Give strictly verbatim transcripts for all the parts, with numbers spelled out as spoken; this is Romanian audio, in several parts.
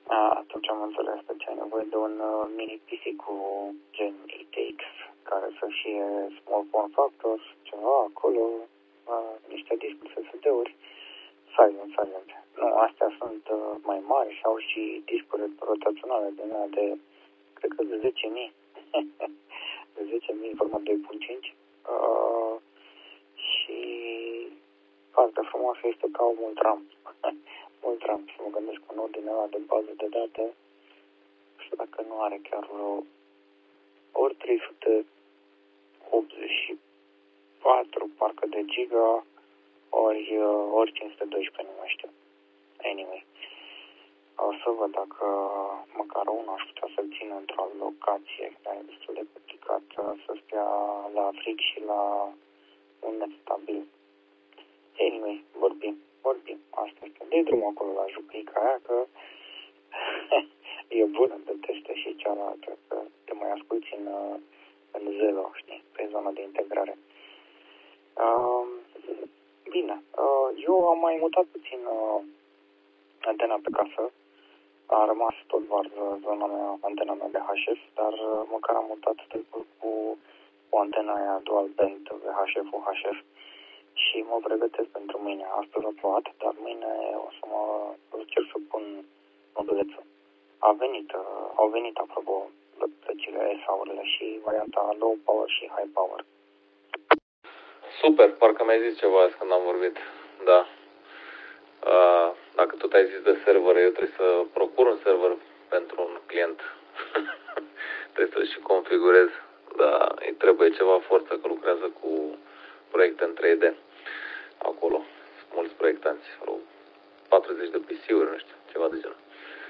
A, atunci am înțeles că ce ai nevoie de un uh, mini P C cu gen A T X, care să fie small form factor, ceva acolo, uh, niște discuri S S D-uri, silent, silent. Nu, astea sunt uh, mai mari și au și discuri rotaționale de mea de, cred că de zece mii. De zece mii, format doi virgulă cinci. Uh, și partea frumoasă este că au mult RAM. Mult RAM. Și mă gândesc că un ordine ăla de bază de date, nu știu dacă nu are chiar vreo ori trei sute optzeci și patru parcă de giga, ori, ori cinci sute doisprezece, nu mai știu. Anyway. O să văd dacă măcar unul aș putea să-l țin într-o locație care e destul de complicat, să stea la frig și la un net stabil. Anyway, vorbim, vorbim. Asta este. Dă-i drumul acolo la jupica aia, că e bună de teste și cealaltă, că te mai asculti în, în Zelo, știi, pe zona de integrare. Uh, bine, uh, eu am mai mutat puțin uh, antena pe casă. A rămas tot doar zona mea, antena mea de H F, dar uh, măcar am mutat stâlpul cu o antena aia dual band V H F-U H F și mă pregătesc pentru mâine. Astăzi a plouat, dar mâine o să mă cer să pun modulețul. A venit, uh, au venit, apropo, plăcile S A-urile și varianta low power și high power. Super, parcă mi-ai zis ceva azi când am vorbit. Da. Uh, dacă tot ai zis de server, eu trebuie să procur un server pentru un client. Trebuie să-l și configurez. Da, îi trebuie ceva forță, că lucrează cu proiecte în trei D. Acolo sunt mulți proiectanți, vreo patruzeci de P C-uri, nu știu, ceva de genul.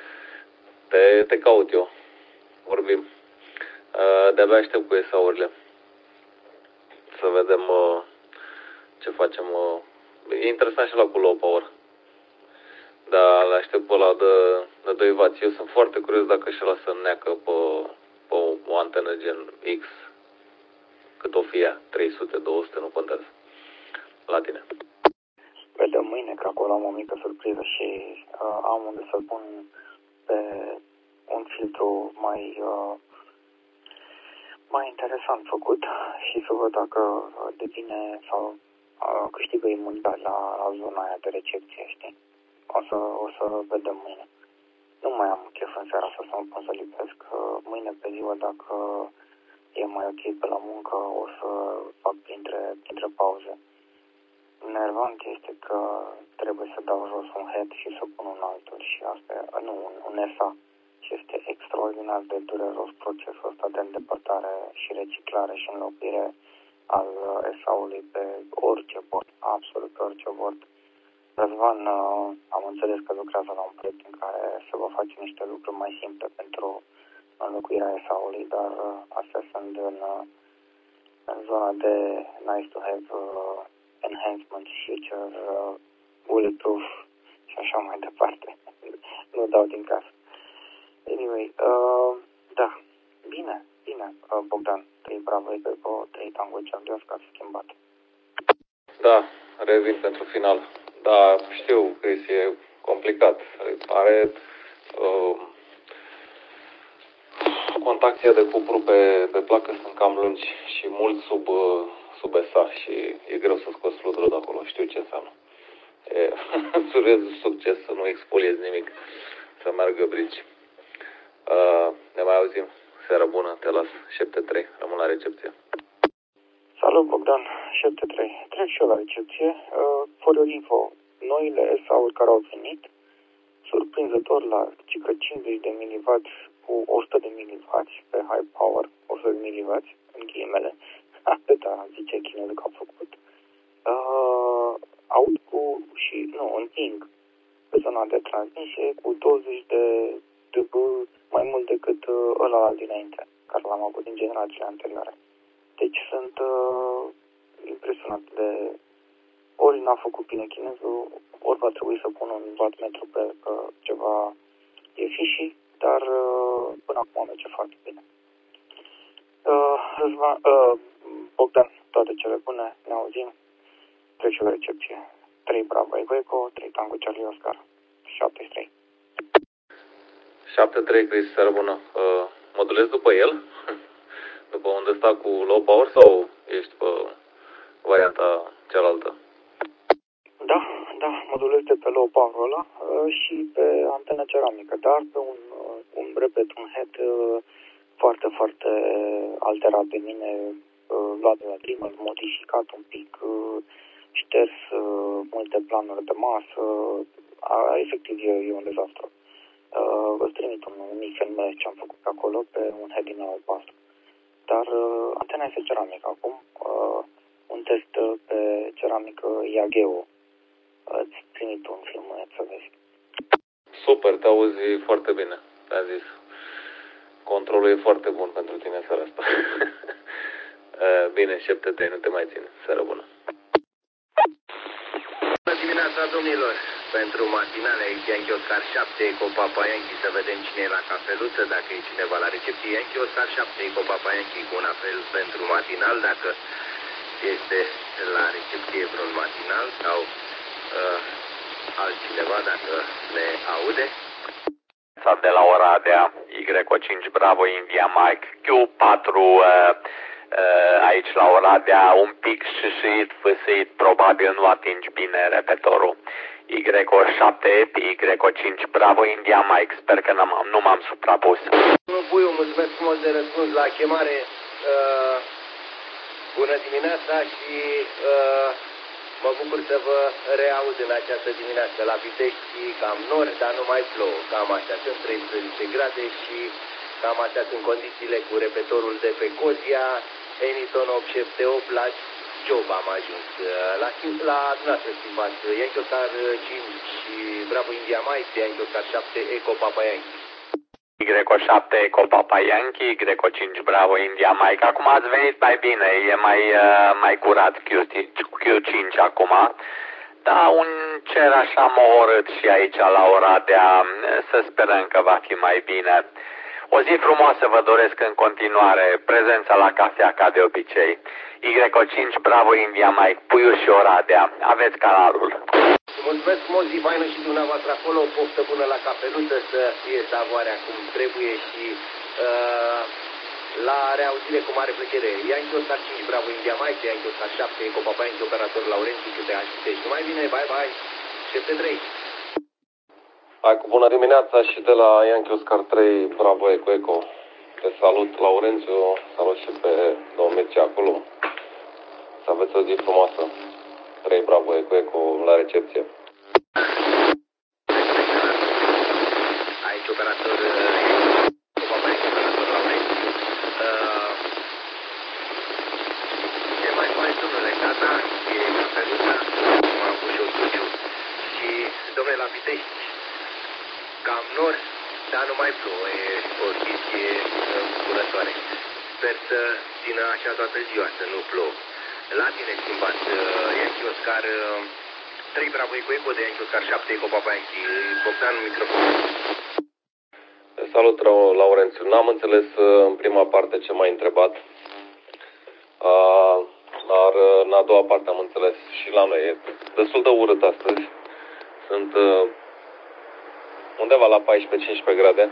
Te, te caut eu, vorbim. Uh, de-abia aștept cu S A-urile. Să vedem uh, ce facem. Uh. E interesant și la cu low power. Dar le aștept pe ăla de, de doi wați. Eu sunt foarte curios dacă și ăla să neacă pe, pe o, o antenă gen X, cât o fie ea, trei sute, două sute, nu contează. La tine. Vedem mâine, că acolo am o mică surpriză și uh, am unde să pun pe un filtru mai, uh, mai interesant făcut și să văd dacă devine sau uh, câștigă imunitate la, la zona aia de recepție, știi? O să, o să vedem mâine. Nu mai am chef în seara asta să mă pun să lipesc. Mâine pe ziua, dacă e mai ok pe la muncă, o să fac printre, printre pauze. Nervant este că trebuie să dau jos un head și să pun un altul și asta e, nu, un, un S A. Și este extraordinar de dureros procesul ăsta de îndepărtare și reciclare și înlocuire al S A-ului pe orice bord, absolut pe orice bord. Răzvan, am înțeles că lucrează la un proiect în care se va face niște lucruri mai simple pentru înlocuirea S A-ului, dar astea sunt în, în zona de nice to have uh, enhancement, feature, uh, bulletproof și așa mai departe. Nu dau din casă. Anyway, uh, da, bine, bine, uh, Bogdan, trei Bravo Eco, trei Tango Charlie Oscar schimbat. Da, revin pentru final. Da, știu, Chris, e complicat. Are uh, contacția de cupru pe, pe placă sunt cam lungi și mult sub, uh, sub S A și e greu să scoți fluturul de acolo. Știu ce înseamnă. E surezul succes să nu expoliezi nimic, să meargă brici. Uh, ne mai auzim. Seara bună, te las. șapte trei, rămân la recepție. Salut, Bogdan, șapte trei. Trec și eu la recepție. Uh, for your info, noile S A-uri care au venit, surprinzător la circa cincizeci de miliwați cu o sută de miliwați pe high power, o sută de miliwați, în ghilimele. Atâta zice chinezul că a făcut. Uh, aud cu și, nu, un ping pe zona de transmisie cu douăzeci de dB mai mult decât uh, ăla dinainte, care l-am avut din generațiile anterioare. Deci sunt uh, impresionat de ori n-a făcut bine chinezul, ori va trebui să pun un wattmetru pe uh, ceva e fishy, dar uh, până acum merge foarte bine. Uh, Răzvan, uh, Bogdan, toate cele bune, ne auzim, trec și la recepție. trei Bravo Eco, trei Tango Charlie Oscar, șapte trei. șapte trei, Chris, seară bună. Uh, mă dulesc după el? După unde sta cu low power sau ești pe varianta cealaltă? Da, da, modulez de pe low power ăla uh, și pe antenă ceramică, dar pe un, uh, un repet, un head uh, foarte, foarte alterat de mine, uh, luat de la Dreamer, modificat un pic, uh, șters uh, multe planuri de masă, uh, efectiv e, e un dezastru. Uh, vă trimit un, un mic filmuleț ce am făcut pe acolo, pe un head din albastru. Dar uh, antena este ceramică acum, uh, un test uh, pe ceramică Yageo. Îți trimit un filmuleț să vezi. Super, te auzi foarte bine, te-am zis. Controlul e foarte bun pentru tine seara asta. Bine, șepte-te, nu te mai țin. Seară bună. Bună dimineața, domnilor! Pentru matinale aici Yankee Oscar șapte, Eco Papa Yankee, să vedem cine e la cafeluță, dacă e cineva la recepție. Yankee Oscar șapte, Eco Papa Yankee, cu un apel pentru matinal, dacă este la recepție vreun matinal sau uh, altcineva, dacă ne aude. De la Oradea, Y cinci Bravo India Mike, Q patru uh, uh, aici la Oradea, un pic șișit, fâsâit, probabil nu atingi bine repetorul. Y șapte, Y cinci Bravo India Mike, sper că nu m-am suprapus. Domnul Puiu, mulțumesc frumos de răspuns la chemare. Uh, bună dimineața și uh, mă bucur să vă reaud în această dimineață la Pitești, cam nori, dar nu mai plouă. Cam așa sunt treisprezece grade și cam așa sunt condițiile cu repetorul de pe Cozia, Eniton opt șapte opt, la Job am ajuns. La, la dumneavoastră, stimați, Yankee Oscar cinci și Bravo India Mike, Yankee Oscar șapte, Eco Papa Yankee. Y șapte Eco Papa Yankee, Y cinci Bravo India Mike. Acum ați venit mai bine, e mai, uh, mai curat Q cinci acum. Da, un cer așa mohorât și aici la Oradea, să sperăm că va fi mai bine. O zi frumoasă vă doresc în continuare, prezența la cafea ca de obicei. Y cinci Bravo India Mike, Puiu și Oradea, aveți canalul. Mulțumesc frumos, zi faină și dumneavoastră acolo, poftă bună la cafeluță, să fie savoarea cum trebuie și uh, la reauzire cu mare plăcere. Yankee Oscar cinci Bravo India Mike, Yankee Oscar șapte, Eco Papa Yankee, operator Laurențiu, Q T H Pitești. Numai bine, bye bye, șapte trei. Hai cu bună dimineața și de la Yankee Oscar trei, Bravo Eco Eco. Te salut, Laurențiu, salut și pe domnul Mircea acolo. Să aveți o zi frumoasă. trei Bravo Eco Eco la recepție. Aici operator Eco Papa Yankee, operator Laurențiu. Uh, ce mai faci, domnule? Gata? E cafeluța? M-am pus și o studiu. Și, domnule, la Pitești, cam nori, dar nu mai plouă, e o chestie bucurătoare. Sper să țină așa toată ziua, să nu plouă. La tine, schimbat, Yankee Oscar trei Bravo Eco Eco de Yankee Oscar șapte, Eco Papa Yankee, Bogdan, microfon. Salut, Laurențiu. N-am înțeles în prima parte ce m-ai întrebat, dar în a doua parte am înțeles și la noi. E destul de urât astăzi. Sunt undeva la paisprezece cincisprezece grade.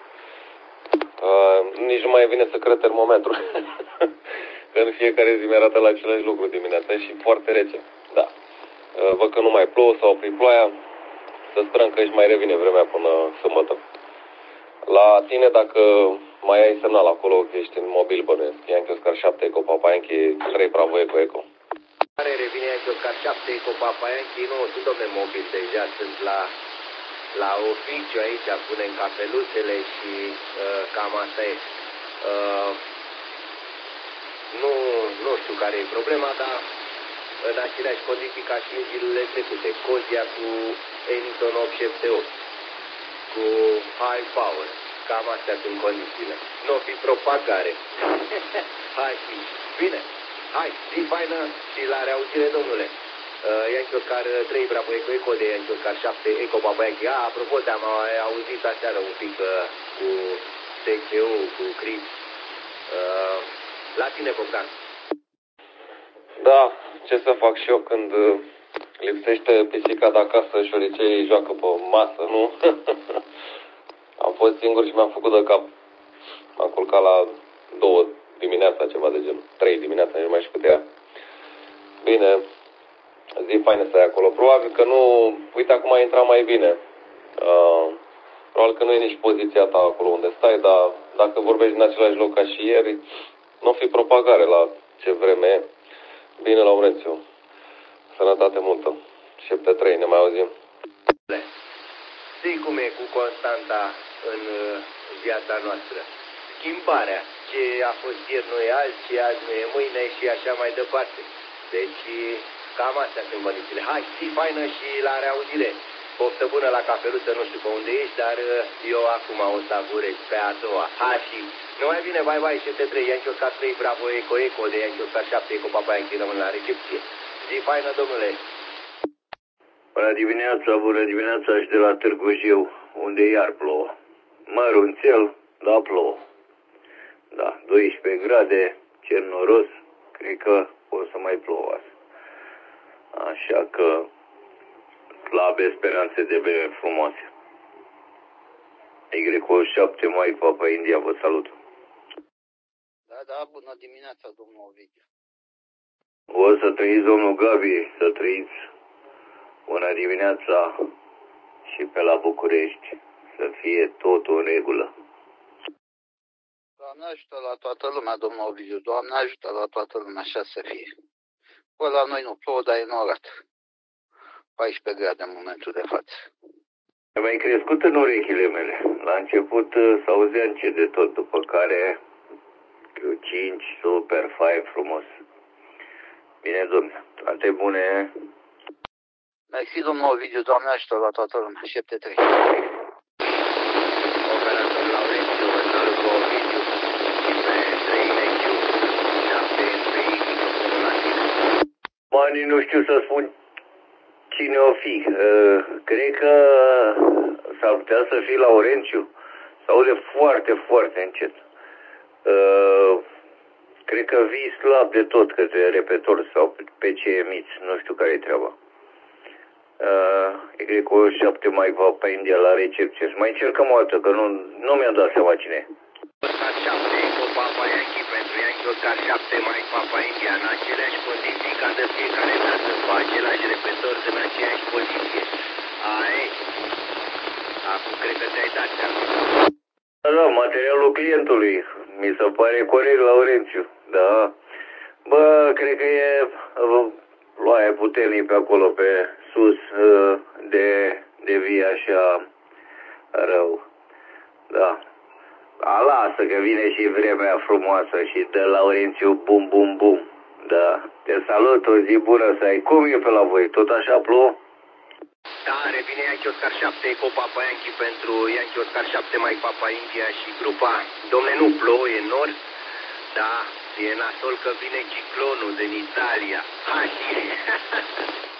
Uh, nici nu mai vine să cred termometru. Că în fiecare zi mi-arată la același lucru dimineața și foarte rece. Da. Uh, văd că nu mai plouă, s-a oprit ploaia. Să sperăm că își mai revine vremea până sâmbătă. La tine, dacă mai ai semnal acolo, că ești în mobil, bănuiesc. Yankee Oscar șapte, Eco Papa Yankee, trei Bravo Eco Eco. Care revine Yankee Oscar șapte, Eco Papa Yankee? Nu, sunt domne mobil deja, sunt la... la oficiu aici, punem cafeluțele și uh, cam asta e. Uh, nu, nu știu care e problema, dar în aceleași condiții ca și în zilele trecute. Cozia cu Eniton opt șapte opt, cu high power. Cam astea sunt condițiile. Nu fi propagare. Hai, bine. Hai, zi faină și la reauzire, domnule. Uh, Yankee Oscar trei Bravo Eco Eco de Yankee Oscar șapte, Eco Papa Yankee. Ah, apropo, te-am auzit aseară un pic uh, cu T C U, cu Chris. Uh, la tine, Bogdan. Da, ce să fac și eu când uh, lipsește pisica de acasă, șoricei joacă pe masă, nu? Am fost fost singur și mi-am făcut de cap. M-am culcat la două dimineața, ceva de genul. Trei dimineața, nici nu mai știu câte era. Bine, zi faină să ai acolo. Probabil că nu... Uite, acum a intrat mai bine. Uh, probabil că nu e nici poziția ta acolo unde stai, dar dacă vorbești în același loc ca și ieri, nu o fi propagare la ce vreme e. Bine, Laurențiu. Sănătate multă. șapte trei, ne mai auzim. Știi cum e cu constanta în viața noastră. Schimbarea. Ce a fost ieri nu e azi, ce azi nu e mâine și așa mai departe. Deci cam astea sunt condițiile. Hai, zi faină și la reauzire. Poftă bună la cafeluță, nu știu pe unde ești, dar eu acum o savurez pe a doua. Ha, și nu mai bine, bye bye, șapte trei, Yankee Oscar trei, Bravo, Eco, Eco, de Yankee Oscar șapte, Eco, Papa Yankee, rămân la recepție. Zi faină, domnule. Bună dimineața, bună dimineața și de la Târgu Jiu, unde iar plouă. Mărunțel, da, plouă. Da, doisprezece grade, cer noros, cred că o să mai plouă azi. Așa că slabe speranțe de vreme frumoase. Y șapte mai, Papa India, vă salut. Da, da, bună dimineața, domnul Ovidiu. O să trăiți, domnul Gabi, să trăiți. Bună dimineața și pe la București, să fie totul în regulă. Doamne ajută la toată lumea, domnul Ovidiu, Doamne ajută la toată lumea, așa să fie. Păi la noi nu plouă, dar e norat. paisprezece grade în momentul de față. Am mai crescut în urechile mele. La început s-auzea încet de tot, după care Q cinci, super, five, frumos. Bine, domnule, toate bune. Mersi, domnul Ovidiu, Doamne ajută la toată lumea, șapte trei. Operator Laurențiu, vă salut cu Ovidiu. Și pe trei N Q, șapte trei, microfonul la tine. Mani, nu știu să spun cine o fi. Uh, cred că s-ar putea să fie Laurențiu. S-aude foarte, foarte încet. Uh, cred că vii slab de tot către repetor sau pe ce emiți. Nu știu care-i treaba. Uh, Y șapte mai va pe India la recepție. Să mai încercăm o dată, că nu, nu mi-a dat seama cine e. Oscar șapte, Eco, Papa Yankee, pentru Yankee Oscar șapte mai, Papa India, în aceleași condiții ca de fiecare dată, cu același repetor în aceeași poziție. Ai, acum cred că ți-ai dat seama. Da, materialul clientului. Mi se pare corect, Laurențiu. Da. Bă, cred că e uh, ploaie puternic pe acolo, pe sus, uh, de, de vii așa rău. Da. A, lasă că vine și vremea frumoasă și dă Laurențiu bum, bum, bum. Da. Te salut, o zi bună să ai. Cum e pe la voi? Tot așa plouă? Da, revine Yankee Oscar șapte, Eco, Papa Yankee pentru Yankee Oscar șapte mai, Papa India și grupa. Domne, nu plouă, e nord. Da, e nasol că vine ciclonul din Italia. Ha, și...